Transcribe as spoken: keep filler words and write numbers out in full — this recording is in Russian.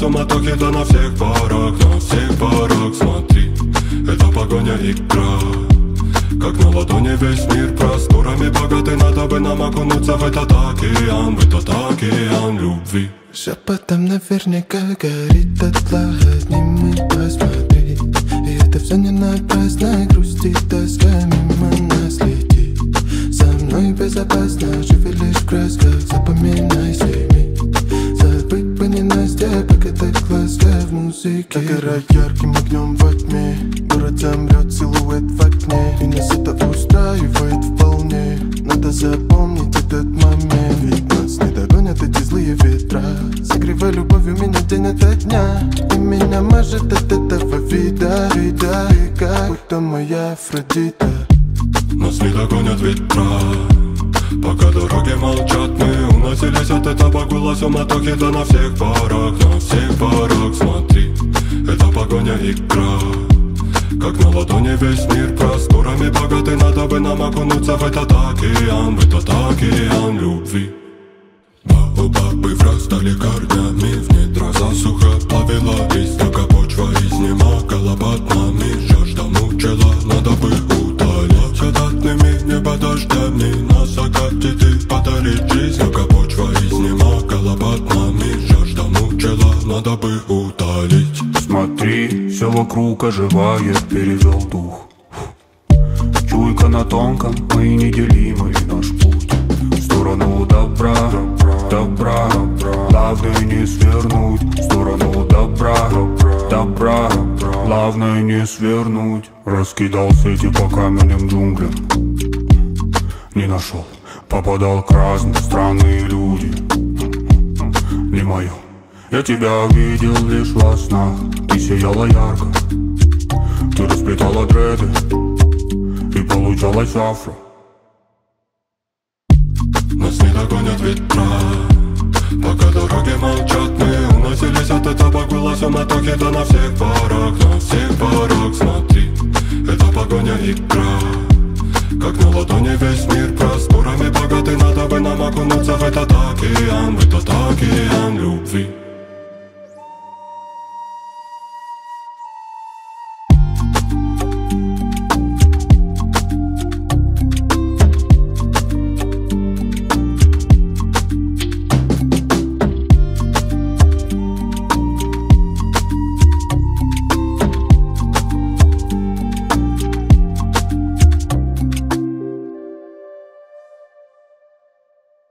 суматохе, да на всех парах, на всех парах. Смотри, это погоня, игра. Как на ладони весь мир просторами богатый. Надо бы нам окунуться в этот океан, в этот океан любви. Шепотом наверняка горит дотла, одним и посмотри. И это все не напрасно, грусти, тоска мимо нас летит. Со мной безопасно, живи лишь в красках, запоминай семи. Забыть бы не Настя, пока так глаза в музыке. Догорай ярким огнем во тьме, город замрет, силуэт в окне. И нас это устраивает вполне. Надо запомнить этот момент, ведь нас не догонят эти злые ветра. Согревай любовью меня день ото дня, и меня мажет от этого вида. Вида, и как будто моя Афродита. Нас не догонят ветра, пока дороги молчат. Мы уносились от этого гула суматохи, да на всех парах, на всех парах. Смотри, это погоня, игра. Как на ладони весь мир просторами богатый. Надо бы нам окунуться в этот океан, в этот океан любви. Бабы врастали корнями в недра, засуха плавила листья, почва изнемогала под нами. Жажда мучила, надо бы утолить благодатными небодождями. На закате ты подарить жизнь, почва изнемогала под нами. Жажда мучила, надо бы утолить. Смотри, все вокруг оживает, перевел дух. Чуйка на тонком, мы неделимый наш путь. В сторону добра, добра, главное не свернуть. В сторону добра, добра, главное не свернуть. Раскидал сети по каменным джунглям, не нашел, попадал к разным странные люди. Не мое. Я тебя видел лишь во снах, ты сияла ярко, ты расплетала дреды, и получалось афро. Нас не догонят ветра, пока дороги молчат. Мы уносились от этого гула суматохи, да на всех парах, на всех парах. Смотри, это погоня, игра. Как на ладони весь мир просторами богатый. Надо бы нам окунуться в этот океан, в этот океан любви.